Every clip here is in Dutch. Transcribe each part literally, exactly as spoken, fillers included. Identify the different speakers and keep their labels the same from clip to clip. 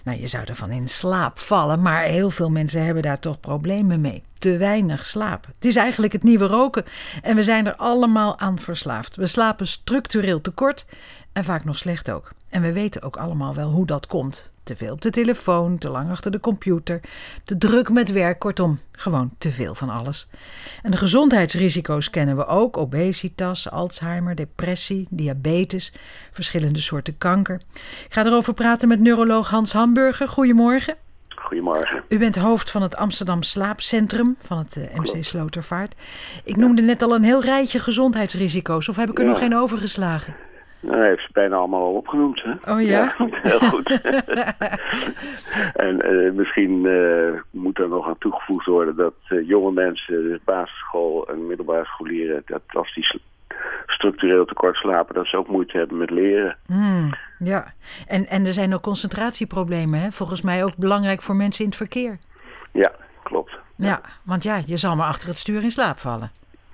Speaker 1: Nou, je zou ervan in slaap vallen, maar heel veel mensen hebben daar toch problemen mee. Te weinig slaap. Het is eigenlijk het nieuwe roken en we zijn er allemaal aan verslaafd. We slapen structureel tekort en vaak nog slecht ook. En we weten ook allemaal wel hoe dat komt. Te veel op de telefoon, te lang achter de computer, te druk met werk, kortom, gewoon te veel van alles. En de gezondheidsrisico's kennen we ook. Obesitas, Alzheimer, depressie, diabetes, verschillende soorten kanker. Ik ga erover praten met neuroloog Hans Hamburger. Goedemorgen.
Speaker 2: Goedemorgen.
Speaker 1: U bent hoofd van het Amsterdam Slaapcentrum van het uh, M C Slotervaart. Ik noemde net al een heel rijtje gezondheidsrisico's, of heb ik er ja. nog geen overgeslagen?
Speaker 2: Nou, hij heeft ze bijna allemaal al opgenoemd. Hè?
Speaker 1: Oh ja?
Speaker 2: Ja, heel goed. en uh, misschien uh, moet er nog aan toegevoegd worden dat uh, jonge mensen, dus basisschool en middelbare scholieren, dat als die sl- structureel tekort slapen, dat ze ook moeite hebben met leren.
Speaker 1: Hmm, ja, en, en er zijn ook concentratieproblemen, hè? Volgens mij ook belangrijk voor mensen in het verkeer.
Speaker 2: Ja, klopt.
Speaker 1: Ja, ja, want ja, je zal maar achter het stuur in slaap vallen.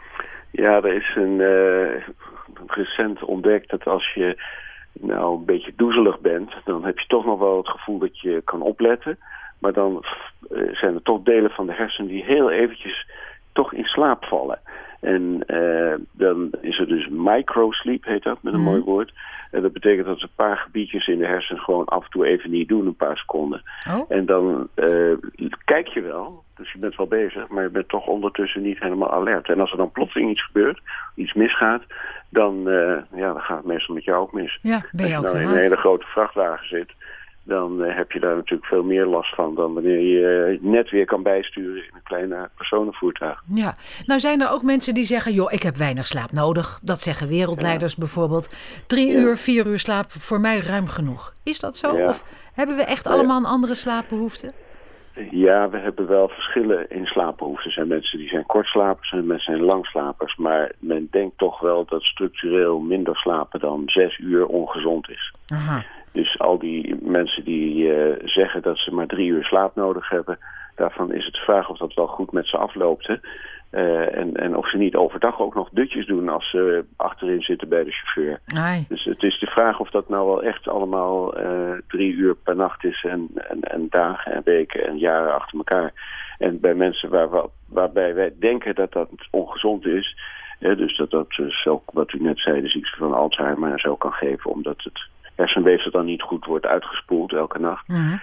Speaker 2: Ja, er is een... Uh, recent ontdekt dat als je nou een beetje doezelig bent, dan heb je toch nog wel het gevoel dat je kan opletten. Maar dan uh, zijn er toch delen van de hersenen die heel eventjes toch in slaap vallen. En uh, dan is er dus microsleep, heet dat, met een mm. mooi woord. En dat betekent dat ze een paar gebiedjes in de hersenen gewoon af en toe even niet doen, een paar seconden.
Speaker 1: Oh.
Speaker 2: En dan uh, kijk je wel, dus je bent wel bezig, maar je bent toch ondertussen niet helemaal alert. En als er dan plotseling iets gebeurt, iets misgaat, dan, uh, ja, dan gaat het meestal met jou ook mis.
Speaker 1: Ja, ben je
Speaker 2: als
Speaker 1: ook
Speaker 2: je nou
Speaker 1: te
Speaker 2: in een
Speaker 1: laat.
Speaker 2: hele grote vrachtwagen zit, dan uh, heb je daar natuurlijk veel meer last van dan wanneer je uh, net weer kan bijsturen in een kleine personenvoertuig.
Speaker 1: Ja, nou zijn er ook mensen die zeggen, joh, ik heb weinig slaap nodig. Dat zeggen wereldleiders ja. bijvoorbeeld. Drie ja. uur, vier uur slaap, voor mij ruim genoeg. Is dat zo?
Speaker 2: Ja.
Speaker 1: Of hebben we echt
Speaker 2: nou,
Speaker 1: allemaal een andere slaapbehoefte?
Speaker 2: Ja, we hebben wel verschillen in slaapbehoeften. Er zijn mensen die zijn kortslapers en mensen zijn langslapers. Maar men denkt toch wel dat structureel minder slapen dan zes uur ongezond is.
Speaker 1: Aha.
Speaker 2: Dus al die mensen die uh, zeggen dat ze maar drie uur slaap nodig hebben, daarvan is het de vraag of dat wel goed met ze afloopt. Hè? Uh, en, en of ze niet overdag ook nog dutjes doen als ze achterin zitten bij de chauffeur.
Speaker 1: Ai.
Speaker 2: Dus het is de vraag of dat nou wel echt allemaal uh, drie uur per nacht is en, en, en dagen en weken en jaren achter elkaar. En bij mensen waar, waar, waarbij wij denken dat dat ongezond is, hè, dus dat dat dus ook, wat u net zei, de ziekte van Alzheimer en zo kan geven, omdat het hersenweefsel dan niet goed wordt uitgespoeld elke nacht.
Speaker 1: Mm-hmm.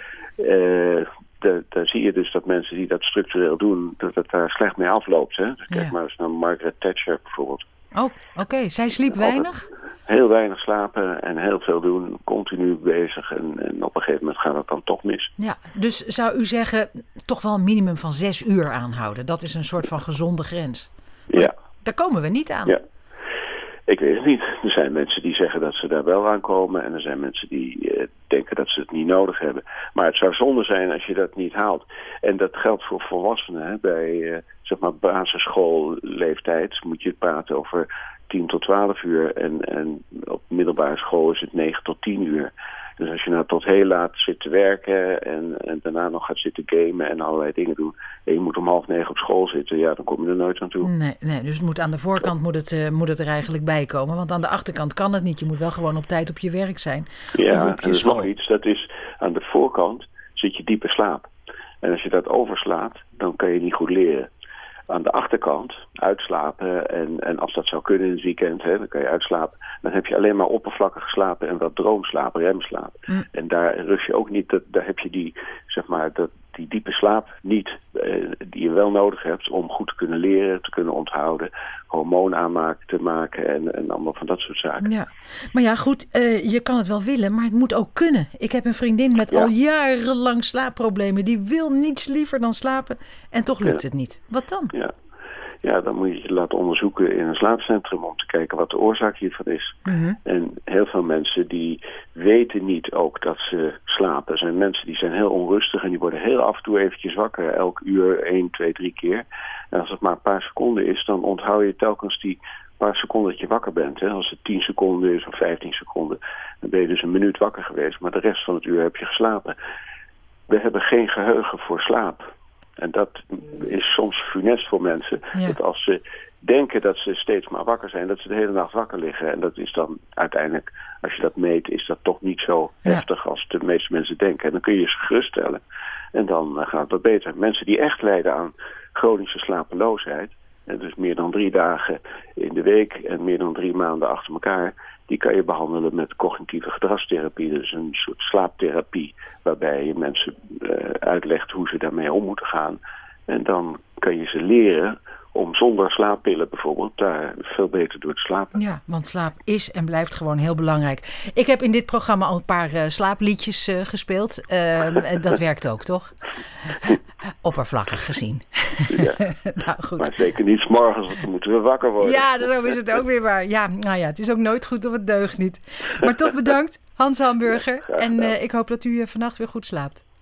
Speaker 2: Uh, de, daar zie je dus dat mensen die dat structureel doen, dat het daar slecht mee afloopt. Hè? Dus kijk
Speaker 1: ja.
Speaker 2: maar eens naar Margaret Thatcher bijvoorbeeld.
Speaker 1: Oh, oké. Okay. Zij sliep weinig?
Speaker 2: Heel weinig slapen en heel veel doen, continu bezig. En, en op een gegeven moment gaat het dan toch mis.
Speaker 1: Ja, dus zou u zeggen, toch wel een minimum van zes uur aanhouden. Dat is een soort van gezonde grens. Maar
Speaker 2: ja.
Speaker 1: Daar komen we niet aan.
Speaker 2: Ja. Ik weet het niet. Er zijn mensen die zeggen dat ze daar wel aan komen. En er zijn mensen die uh, denken dat ze het niet nodig hebben. Maar het zou zonde zijn als je dat niet haalt. En dat geldt voor volwassenen. Hè. Bij uh, zeg maar basisschoolleeftijd moet je praten over tien tot twaalf uur. En, en op middelbare school is het negen tot tien uur. Dus als je nou tot heel laat zit te werken en, en daarna nog gaat zitten gamen en allerlei dingen doen, en je moet om half negen op school zitten, ja, dan kom je er nooit aan toe.
Speaker 1: Nee, nee, dus het moet aan de voorkant moet het, uh, moet het er eigenlijk bij komen, want aan de achterkant kan het niet. Je moet wel gewoon op tijd op je werk zijn.
Speaker 2: Ja,
Speaker 1: of op je
Speaker 2: en er is
Speaker 1: school.
Speaker 2: nog iets, dat is aan de voorkant zit je diep in slaap. En als je dat overslaat, dan kan je niet goed leren. Aan de achterkant uitslapen en, en als dat zou kunnen in het weekend, hè, dan kan je uitslapen. Dan heb je alleen maar oppervlakkig geslapen en wat droomslaap, remslaap.
Speaker 1: Mm.
Speaker 2: En daar rust je ook niet, dat, daar heb je die, zeg maar, dat, die diepe slaap niet, eh, die je wel nodig hebt om goed te kunnen leren, te kunnen onthouden, hormoonaanmaak te maken en, en allemaal van dat soort zaken.
Speaker 1: Ja, maar ja goed, uh, je kan het wel willen, maar het moet ook kunnen. Ik heb een vriendin met ja. al jarenlang slaapproblemen. Die wil niets liever dan slapen en toch lukt ja. het niet. Wat dan?
Speaker 2: Ja. Ja, dan moet je je laten onderzoeken in een slaapcentrum om te kijken wat de oorzaak hiervan is.
Speaker 1: Mm-hmm.
Speaker 2: En heel veel mensen die weten niet ook dat ze slapen. Er zijn mensen die zijn heel onrustig en die worden heel af en toe eventjes wakker. Elk uur, één, twee, drie keer. En als het maar een paar seconden is, dan onthoud je telkens die paar seconden dat je wakker bent. Hè. Als het tien seconden is of vijftien seconden, dan ben je dus een minuut wakker geweest. Maar de rest van het uur heb je geslapen. We hebben geen geheugen voor slaap. En dat is soms funest voor mensen.
Speaker 1: Ja.
Speaker 2: Dat als ze denken dat ze steeds maar wakker zijn, dat ze de hele nacht wakker liggen. En dat is dan uiteindelijk, als je dat meet, is dat toch niet zo
Speaker 1: Ja.
Speaker 2: heftig als de meeste mensen denken. En dan kun je ze geruststellen. En dan uh, gaat het wat beter. Mensen die echt lijden aan chronische slapeloosheid, en dus meer dan drie dagen in de week en meer dan drie maanden achter elkaar, die kan je behandelen met cognitieve gedragstherapie. Dus een soort slaaptherapie waarbij je mensen uh, uitlegt hoe ze daarmee om moeten gaan. En dan kan je ze leren om zonder slaappillen bijvoorbeeld daar veel beter door te slapen.
Speaker 1: Ja, want slaap is en blijft gewoon heel belangrijk. Ik heb in dit programma al een paar uh, slaapliedjes uh, gespeeld. Uh, dat werkt ook, toch? Oppervlakkig gezien.
Speaker 2: Ja.
Speaker 1: Nou, goed.
Speaker 2: Maar zeker niet 's morgens, want dan moeten we wakker worden.
Speaker 1: Ja, zo is het ook weer waar. Ja, nou ja, het is ook nooit goed of het deugt niet. Maar toch bedankt, Hans Hamburger. En uh, ik hoop dat u uh, vannacht weer goed slaapt.